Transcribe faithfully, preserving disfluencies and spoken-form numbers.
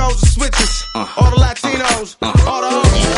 hoes are switches. All the Latinos, all the hoes.